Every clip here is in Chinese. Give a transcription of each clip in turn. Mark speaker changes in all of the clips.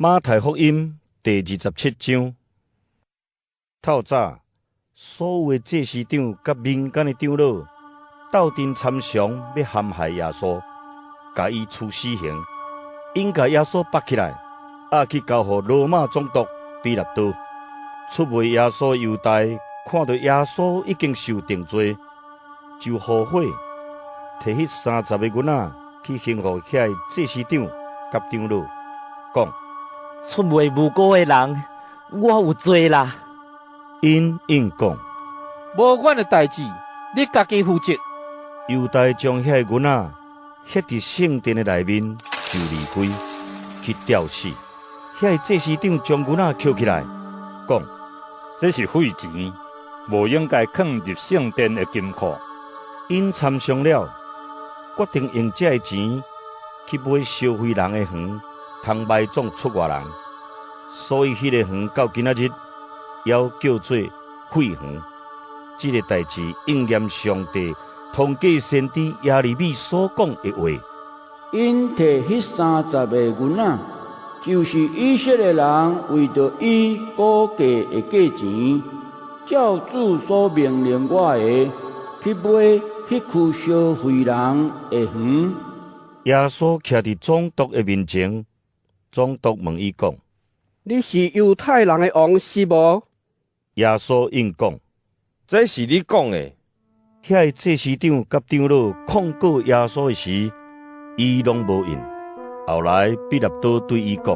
Speaker 1: 马太福音第27章，透早，所有的祭司长甲民间的长老斗阵参详，要陷害耶稣，甲伊处死刑。因甲耶稣绑起来，去交予罗马总督比拉多。出卖耶稣的犹大看到耶稣已经受定罪，就后悔，摕迄30个囡仔去献予遐祭司长甲长老，讲。
Speaker 2: 出卖无辜的人，我有罪啦。
Speaker 1: 因应讲，
Speaker 3: 无阮的代志，你家己负责。
Speaker 1: 犹大将遐个囡仔ฮ็伫圣殿的内面就离开，去吊死。遐个祭司长将囡仔捡起来，讲：
Speaker 4: 这是废钱，无应该放入圣殿的金库。
Speaker 1: 因参详了，决定用这个钱去买烧毁人的园。通卖总出外人，所以迄个园到今仔日也叫做废园。这个代志应验上帝通过先知耶利米所讲的话。
Speaker 5: 因摕迄30个囡仔，就是以色列人为着伊估价的价钱，照主所命令我的，去买迄区烧毁人的园。
Speaker 1: 耶稣徛伫总督的面前。总督问伊讲：“
Speaker 6: 你是犹太人的王是无？”
Speaker 1: 耶稣应讲：“
Speaker 3: 这是你讲的。”
Speaker 1: 遐个祭司长甲长老控告耶稣的时，伊拢无应。后来彼拉多对伊讲：“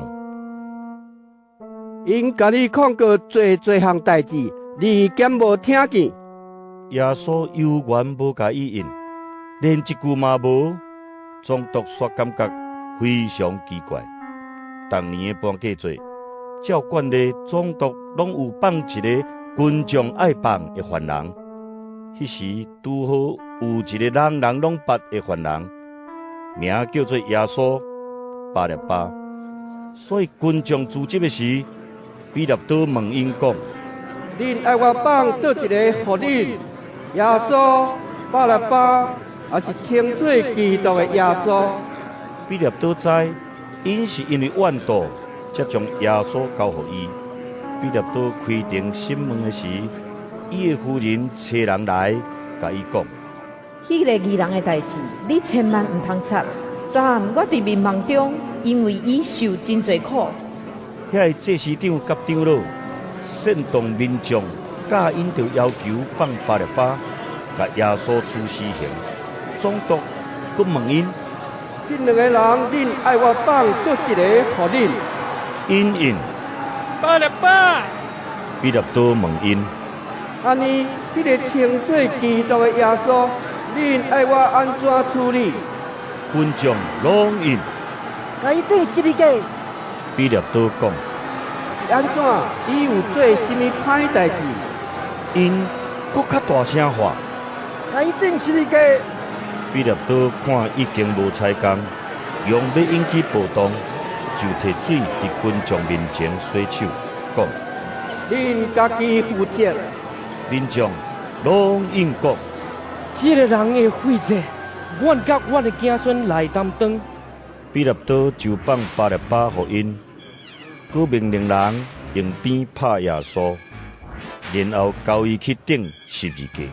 Speaker 6: 因甲你控告做项代志，你敢无听见？”
Speaker 1: 耶稣犹原无甲伊应，连一句嘛无。总督煞感觉非常奇怪。当年的搬嫁罪，照惯例，总督拢有放一个群众爱放的犯人。迄时拄好有一个人人拢捌的犯人，名叫做耶稣巴勒巴。所以群众聚集的时，彼拉多问因讲：“
Speaker 6: 恁爱我放倒一个互恁？耶稣巴勒巴，还是称做基督的耶稣？”
Speaker 1: 彼拉多知。因是因为怨妒，才将耶稣交予伊。彼拉多开庭审问的时，伊的夫人找人来，甲伊讲：
Speaker 7: 迄个义人的代志，你千万唔通插。昨暗我伫民梦中，因为伊受真侪苦。
Speaker 1: 遐个祭司长甲长老煽动民众，假因着要求放巴勒巴，甲耶稣处死刑。总督阁问因。
Speaker 6: 恁两个人，恁爱我放倒一个互恁？
Speaker 1: 因应
Speaker 3: 巴勒巴。
Speaker 1: 彼拉多问因：
Speaker 6: 安尼，迄个称做基督的耶稣，恁爱我安怎处理？
Speaker 1: 群众拢应。
Speaker 7: 甲伊顶十字架。
Speaker 1: 彼拉多讲：
Speaker 6: 是安怎？伊有做甚物歹代志？
Speaker 1: 因搁较大声话：
Speaker 6: 甲伊顶十字架。
Speaker 1: 彼拉多看已经无采工，用要引起暴动，就摕水伫群众面前洗手，讲：
Speaker 6: 恁家己负责。
Speaker 1: 民众拢应讲：
Speaker 2: 这个人的罪责，阮甲阮的子孙来担当。
Speaker 1: 彼拉多就放巴勒巴予因，佮命令人用鞭拍耶稣，然后交伊去顶十字架。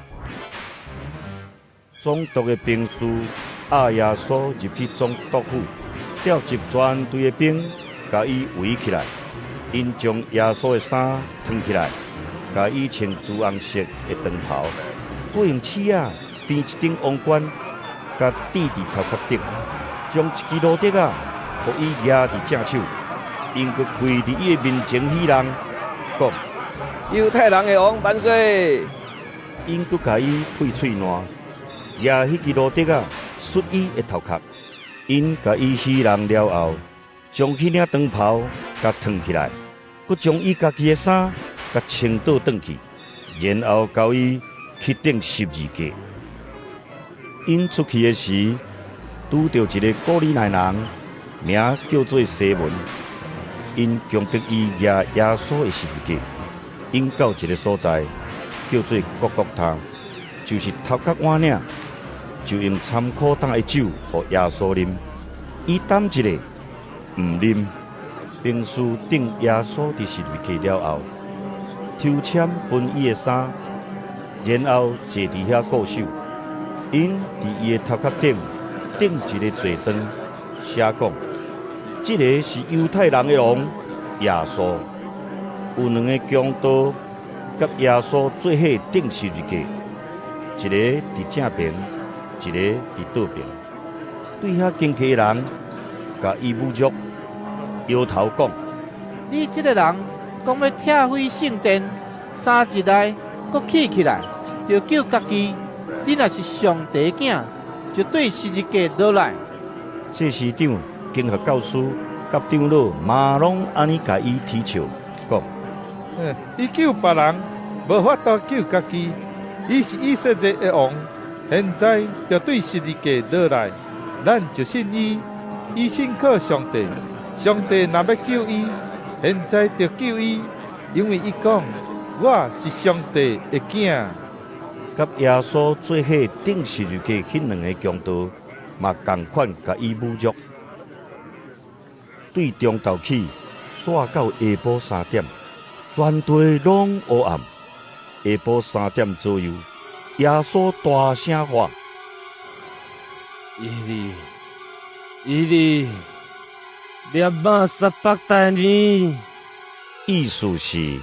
Speaker 1: 总督的兵士耶稣入去总督府，调集全队的兵，甲伊围起来。因将耶稣的衫脱起来，甲伊穿朱红色的长袍，佮用尺编一顶王冠，甲钉伫头壳顶，将一支罗笛互伊拿伫正手。因佮跪伫伊的面前起人，讲：
Speaker 3: 犹太人的王万岁！
Speaker 1: 因佮甲伊配喙烂。拿迄支罗笛摔伊的头壳，因甲伊死人了后，将迄领长袍甲脱起来，佮将伊家己的衫甲穿倒转去，然后交伊去顶十字架。因出去的时，拄着一个古利奈人，名叫做西门。因强迫伊拿耶稣的十字架，因到一个所在叫做各各他，就是头壳碗领。就用参苦胆的酒，予耶稣啉。伊担一个，唔啉， 兵士顶耶稣伫十字架了后，抽签分伊的衫，然后坐伫遐固守。因伫伊的头壳顶钉一个罪状，写讲：这个是犹太人的王耶稣。有两个强盗甲耶稣做伙钉十字架，一个伫正边，一个伫倒边。对遐经过的人，甲伊侮辱，摇头讲：
Speaker 3: 你这个人讲要拆毁圣殿，3日内搁起来，就叫家己。你若是上帝的囝，就对十字架倒来。
Speaker 1: 这市长、经学教师甲长老嘛拢安尼甲伊提笑，讲：
Speaker 4: 伊救别人，无法度救家己。伊是以色列的王，现在就对十字架倒来。咱就信伊，伊信靠上帝。上帝若要救伊，现在就救伊，因为伊讲：我是上帝的囝。
Speaker 1: 甲耶稣做伙钉十字架迄两个强盗，嘛同款甲伊侮辱。对中昼起，煞到下晡3点，全地拢黑暗。下晡3点左右，耶稣大声喊：
Speaker 2: 伊利，列马撒巴达尼，
Speaker 1: 意思是：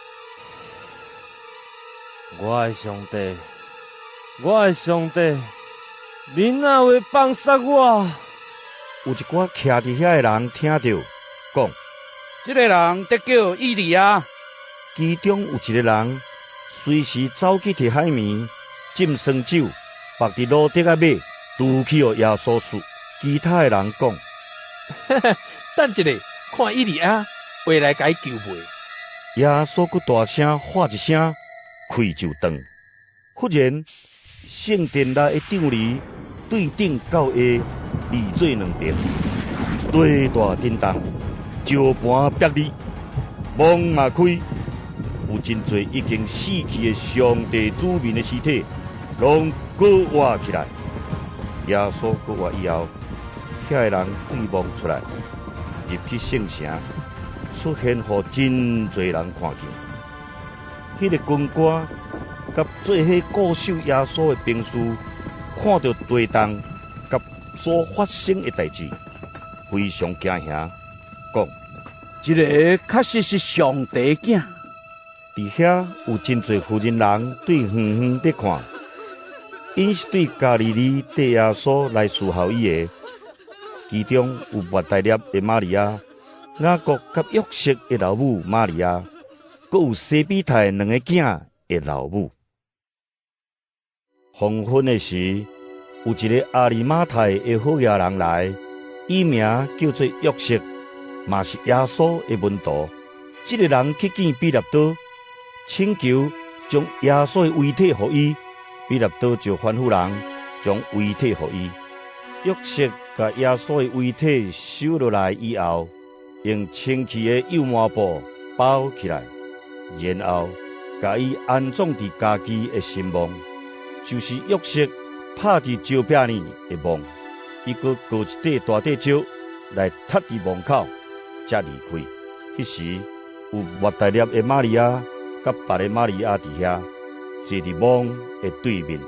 Speaker 2: 我的上帝，我的上帝，你哪会放杀我？
Speaker 1: 有一寡徛伫遐的人听到，讲：
Speaker 5: 这个人得叫以利亚。
Speaker 1: 其中有一个人，随时走去摕海绵浸酸酒，放伫路顶仔尾，拄去予耶稣死。其他的人讲：
Speaker 3: 等一下，看以利亚回来甲伊救回。
Speaker 1: 耶稣佫大声喊一声，开就断。忽然，圣殿内的帐篱对顶到下离做两边，地大震动，石盘壁立，门嘛开，有真侪已经死去的上帝子民的尸体，拢搁活起来。耶稣搁活以后，遐个人对望出来，入去圣城，出现互真侪人看见。迄个军官甲做伙固守耶稣的兵士，看到地动甲所发生的代志，非常惊吓，讲：
Speaker 5: 这个确实是上帝囝。
Speaker 1: 伫遐有真侪妇人人对远远伫看，因是对加利利对耶稣来侍候伊的。其中有抹大粒的玛利亚、雅各甲约瑟的老母玛利亚，阁有西比太两个囝的老母。黄昏的时，有一个阿里马太的好野人来，伊名叫做约瑟，嘛是耶稣的门徒。这个人去见彼拉多，请求将耶稣的遗体予伊。彼拉多就吩咐人将遗体予伊。约瑟甲耶稣的遗体收落来以后，用清气的油麻布包起来，然后甲伊安葬伫家己的神墓，就是约瑟拍伫石壁呢的墓。伊佫割一块大块石来踢伫墓口，才离开。迄时有抹大粒的玛利亚甲别个玛利亚伫遐，坐伫墓的对面。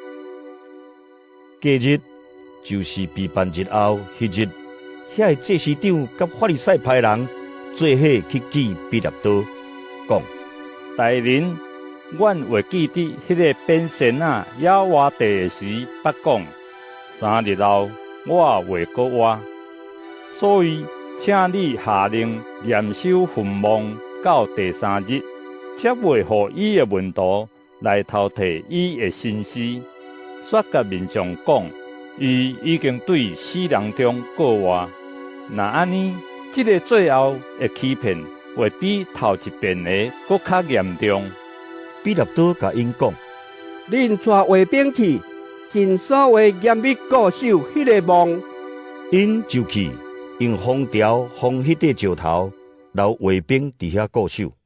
Speaker 1: 隔日就是被办日后迄日，遐个祭司长甲法利赛派人做伙去见彼拉多，讲：
Speaker 4: 大人，阮会记得迄个变仙仔野活地的时捌讲，3日后我会搁活，所以请你下令严守坟墓到第3日，才袂互伊的门徒来偷摕伊的身尸，说甲民众讲。伊已经对死人中过活，那安尼，这个最后的欺骗会比头一遍的搁较严重。
Speaker 1: 彼拉多甲因讲：
Speaker 6: 恁带卫兵去，尽所谓严密固守迄个墓。
Speaker 1: 因就去用封条封迄块石头，留卫兵伫遐固守。